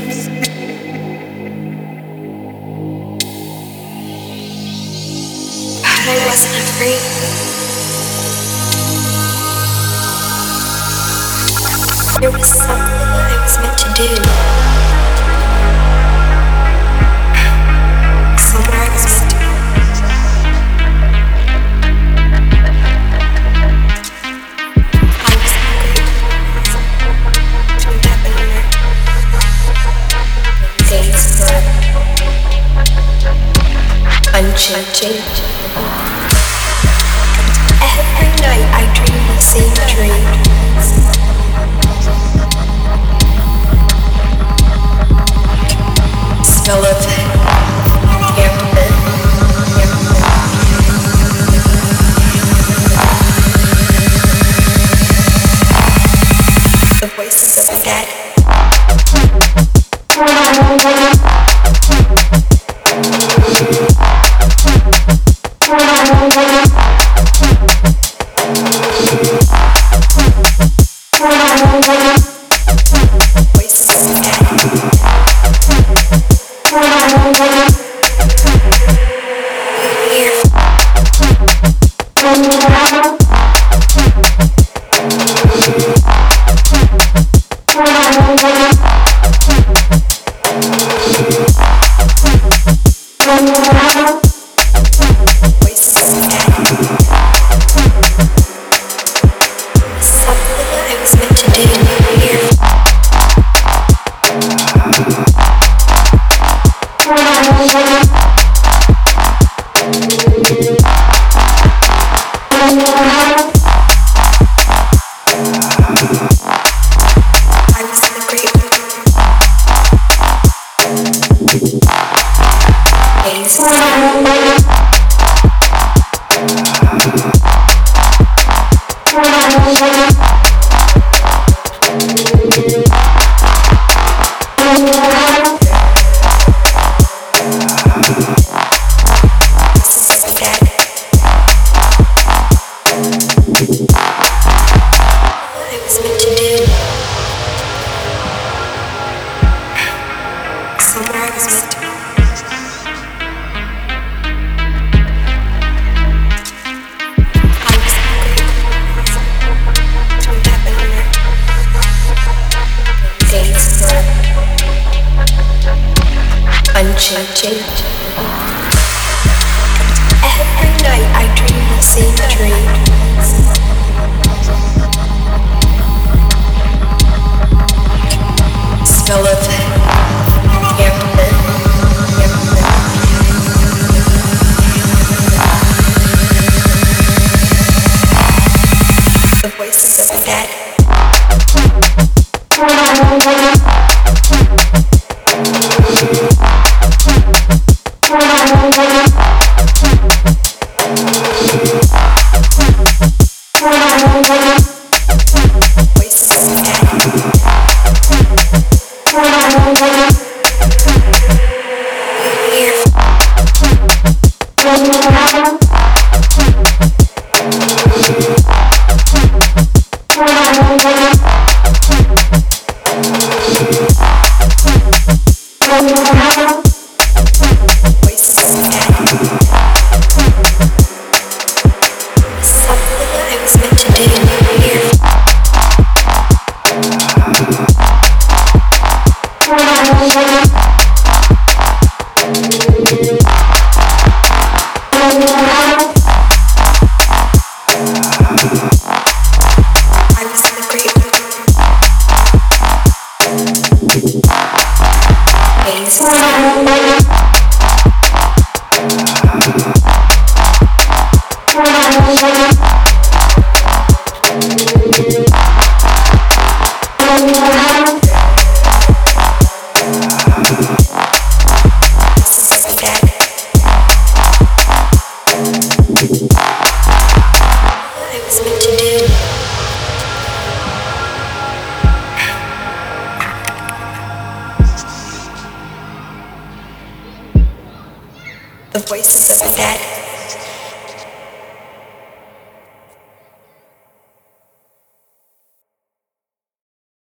But I wasn't afraid. There was something I was meant to do. Somewhere I was meant to go. I was hungry to happen on earth. Days were unchanging. Every night I dream the same dream. Smell of amber. The voices of the dead. Unchanging. Every night I dream the same dream. Smell of amber. The voices of the dead. The voices of the dead.